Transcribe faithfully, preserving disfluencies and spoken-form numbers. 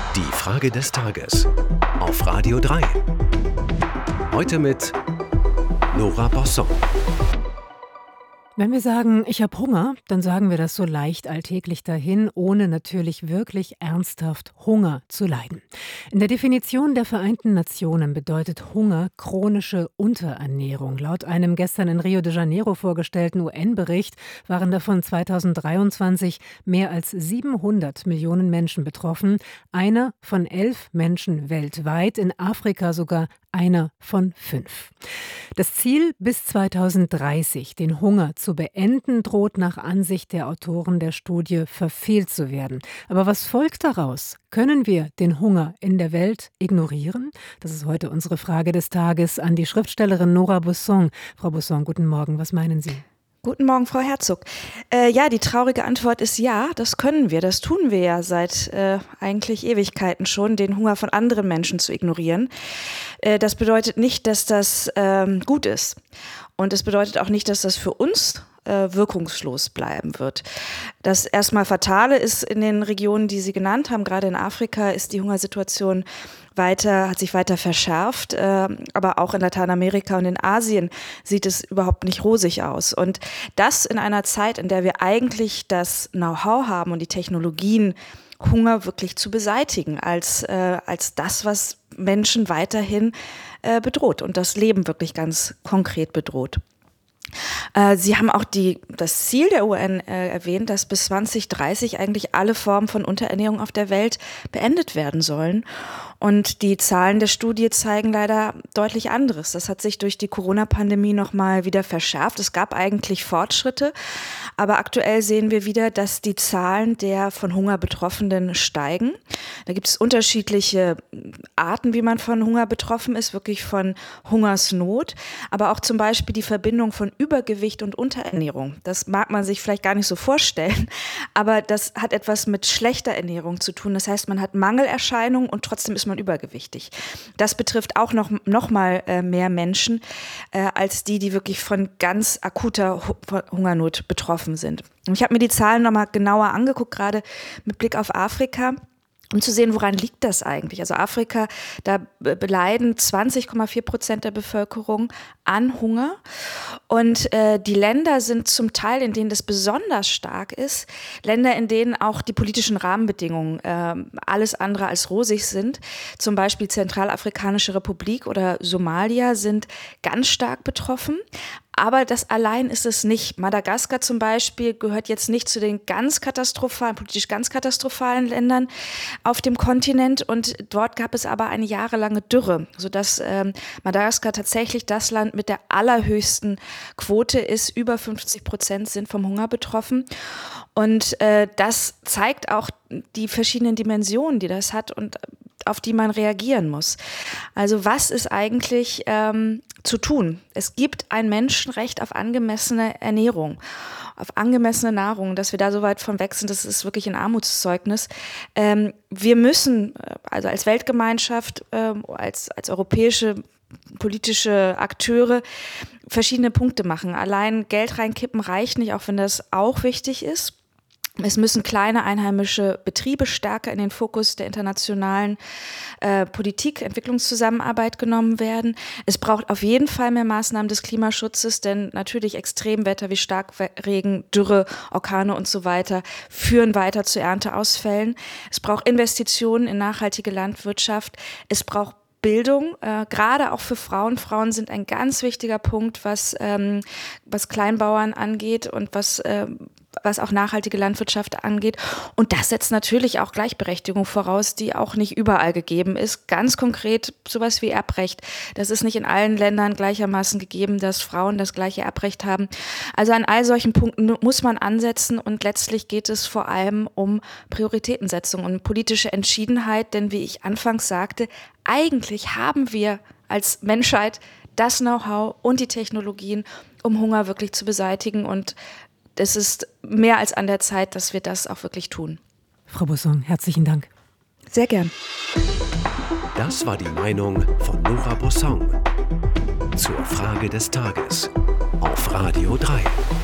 Die Frage des Tages auf Radio drei. Heute mit Nora Bosson. Wenn wir sagen, ich habe Hunger, dann sagen wir das so leicht alltäglich dahin, ohne natürlich wirklich ernsthaft Hunger zu leiden. In der Definition der Vereinten Nationen bedeutet Hunger chronische Unterernährung. Laut einem gestern in Rio de Janeiro vorgestellten U N-Bericht waren davon zweitausenddreiundzwanzig mehr als siebenhundert Millionen Menschen betroffen. Einer von elf Menschen weltweit, in Afrika sogar einer von fünf. Das Ziel, bis zweitausenddreißig den Hunger zu beenden, droht nach Ansicht der Autoren der Studie verfehlt zu werden. Aber was folgt daraus? Können wir den Hunger in der Welt ignorieren? Das ist heute unsere Frage des Tages an die Schriftstellerin Nora Bosson. Frau Bosson, guten Morgen. Was meinen Sie? Guten Morgen, Frau Herzog. Äh, ja, die traurige Antwort ist ja, das können wir. Das tun wir ja seit äh, eigentlich Ewigkeiten schon, den Hunger von anderen Menschen zu ignorieren. Äh, das bedeutet nicht, dass das ähm, gut ist. Und es bedeutet auch nicht, dass das für uns äh, wirkungslos bleiben wird. Das erstmal Fatale ist in den Regionen, die Sie genannt haben, gerade in Afrika, ist die Hungersituation weiter, hat sich weiter verschärft, äh, aber auch in Lateinamerika und in Asien sieht es überhaupt nicht rosig aus. Und das in einer Zeit, in der wir eigentlich das Know-how haben und die Technologien, Hunger wirklich zu beseitigen, als, äh, als das, was Menschen weiterhin äh, bedroht und das Leben wirklich ganz konkret bedroht. Äh, Sie haben auch die, das Ziel der U N äh, erwähnt, dass bis zwanzig dreißig eigentlich alle Formen von Unterernährung auf der Welt beendet werden sollen. Und die Zahlen der Studie zeigen leider deutlich anderes. Das hat sich durch die Corona-Pandemie nochmal wieder verschärft. Es gab eigentlich Fortschritte, aber aktuell sehen wir wieder, dass die Zahlen der von Hunger Betroffenen steigen. Da gibt es unterschiedliche Arten, wie man von Hunger betroffen ist, wirklich von Hungersnot, aber auch zum Beispiel die Verbindung von Übergewicht und Unterernährung. Das mag man sich vielleicht gar nicht so vorstellen, aber das hat etwas mit schlechter Ernährung zu tun. Das heißt, man hat Mangelerscheinungen und trotzdem ist man übergewichtig. Das betrifft auch noch, noch mal äh, mehr Menschen äh, als die, die wirklich von ganz akuter Hu- Hungernot betroffen sind. Und ich habe mir die Zahlen noch mal genauer angeguckt, gerade mit Blick auf Afrika, um zu sehen, woran liegt das eigentlich? Also Afrika, da beleiden zwanzig Komma vier Prozent der Bevölkerung an Hunger. Und äh, die Länder sind zum Teil, in denen das besonders stark ist, Länder, in denen auch die politischen Rahmenbedingungen äh, alles andere als rosig sind. Zum Beispiel Zentralafrikanische Republik oder Somalia sind ganz stark betroffen. Aber das allein ist es nicht. Madagaskar zum Beispiel gehört jetzt nicht zu den ganz katastrophalen, politisch ganz katastrophalen Ländern auf dem Kontinent. Und dort gab es aber eine jahrelange Dürre, sodass ähm, Madagaskar tatsächlich das Land mit der allerhöchsten Quote ist. Über fünfzig Prozent sind vom Hunger betroffen. Und äh, das zeigt auch die verschiedenen Dimensionen, die das hat und auf die man reagieren muss. Also was ist eigentlich ähm, zu tun? Es gibt ein Menschenrecht auf angemessene Ernährung, auf angemessene Nahrung. Dass wir da so weit von weg sind, das ist wirklich ein Armutszeugnis. Ähm, wir müssen, also als Weltgemeinschaft, ähm, als, als europäische politische Akteure, verschiedene Punkte machen. Allein Geld reinkippen reicht nicht, auch wenn das auch wichtig ist. Es müssen kleine einheimische Betriebe stärker in den Fokus der internationalen äh, Politik, Entwicklungszusammenarbeit genommen werden. Es braucht auf jeden Fall mehr Maßnahmen des Klimaschutzes, denn natürlich Extremwetter wie Starkregen, Dürre, Orkane und so weiter führen weiter zu Ernteausfällen. Es braucht Investitionen in nachhaltige Landwirtschaft. Es braucht Bildung, äh, gerade auch für Frauen. Frauen sind ein ganz wichtiger Punkt, was, ähm, was Kleinbauern angeht und was, äh, was auch nachhaltige Landwirtschaft angeht. Und das setzt natürlich auch Gleichberechtigung voraus, die auch nicht überall gegeben ist. Ganz konkret sowas wie Erbrecht. Das ist nicht in allen Ländern gleichermaßen gegeben, dass Frauen das gleiche Erbrecht haben. Also an all solchen Punkten muss man ansetzen und letztlich geht es vor allem um Prioritätensetzung und politische Entschiedenheit, denn wie ich anfangs sagte, eigentlich haben wir als Menschheit das Know-how und die Technologien, um Hunger wirklich zu beseitigen. Und es ist mehr als an der Zeit, dass wir das auch wirklich tun. Frau Bosson, herzlichen Dank. Sehr gern. Das war die Meinung von Nora Bosson zur Frage des Tages auf Radio drei.